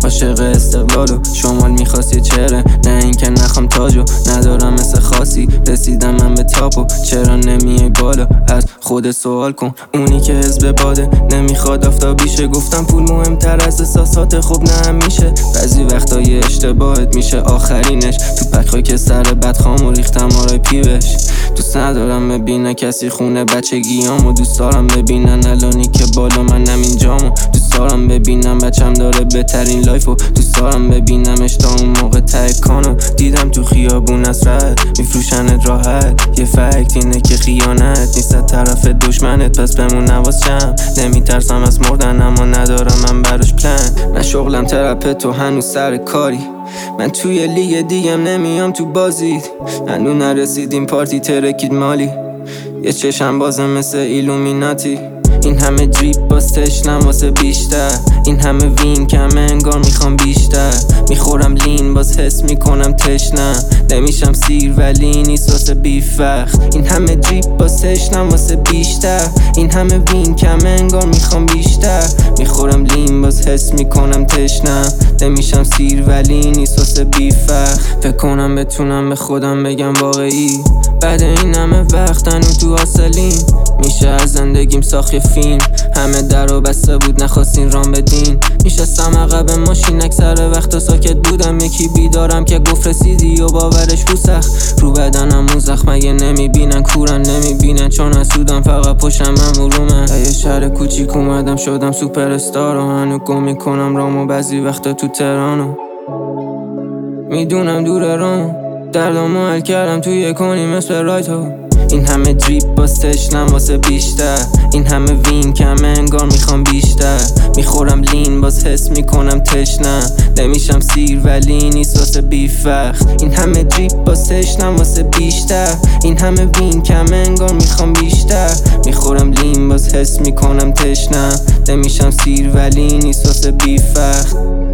عاشق استقلالو، شمال میخواست یه چهره، نه اینکه نخوام تاجو. ندارم مثل خاصی، رسیدم من به تاپو. چرا نمیای بالا؟ از خود سوال کن. اونی که حزب باده نمیخواد آفتابیشه. گفتم پول مهمتر از احساسات، خوب نه میشه. بعضی وقتا یه اشتباهت میشه آخرینش. تو پک که سر بدخوام و ریختم آرای پیوش. دوست ندارم ببینه کسی خونه بچگیامو. دوست دارم ببینن الانی که بالا منم اینجامو. دوست دارم ببینم بچم داره بهترین لایفو. دوست دارم ببینمش تا اون موقع ته کانو. دیدم تو خیابون اسرت میفروشنت راحت. یه فکت اینه که خیانت نیست طرف دشمنت. پس بمون نوازشم، نمیترسم از مردن اما ندارم من براش پلن. من شغلم ترپه، تو هنوز سر کاری. من توی لیگ دیگم نمیام تو بازید. هنوز نرسیدیم پارتی ترکید مالی. یه چشم بازه مثل ایلومیناتی. این همه دریپ باز تشنم واسه بیشتر. این همه وین کمه انگار میخوام بیشتر. میخورم لین باز حس میکنم تشنم. نمیشم سیر ولی نیست واسه بیفخت. این همه دریپ باز تشنم واسه بیشتر. این همه وین کمه انگار میخوام بیشتر. میخورم لین باز حس میکنم تشنم. نمیشم سیر ولی نیست واسه بیفخت. فکر کنم بتونم به خودم بگم واقعی. بعد این همه وقت هنوز تو حاصلیم. میشه از زندگیم ساخت فیلم. همه درو بسته بود نخواستین رام بدین. میشستم عقب ماشین اکثر وقتا ساکت بودم. یکی بیدارم که گفت رسیدی و باورش رو سخت. رو بدنم اون زخم مگه نمیبینن؟ کورن نمیبینن چون حسودم فقط پشتم من رومن. یه شهر کوچیک اومدم شدم سوپر استار. و هنو گم میکنم رامو بعضی وقتا تو تهرانو. میدونم دور رامو دردامو حل کردم توی کنی مثل رایتو. این همه دریپ باز تشنم واسه بیشتر. این همه وین کمه انگار میخوام بیشتر. میخورم لین باز حس میکنم تشنم. نمیشم سیر ولی نیست واسه بیفخت. این همه دریپ باز تشنم واسه بیشتر. این همه وین کمه انگار میخوام بیشتر. میخورم لین باز حس میکنم تشنم. نمیشم سیر ولی نیست واسه بیفخت.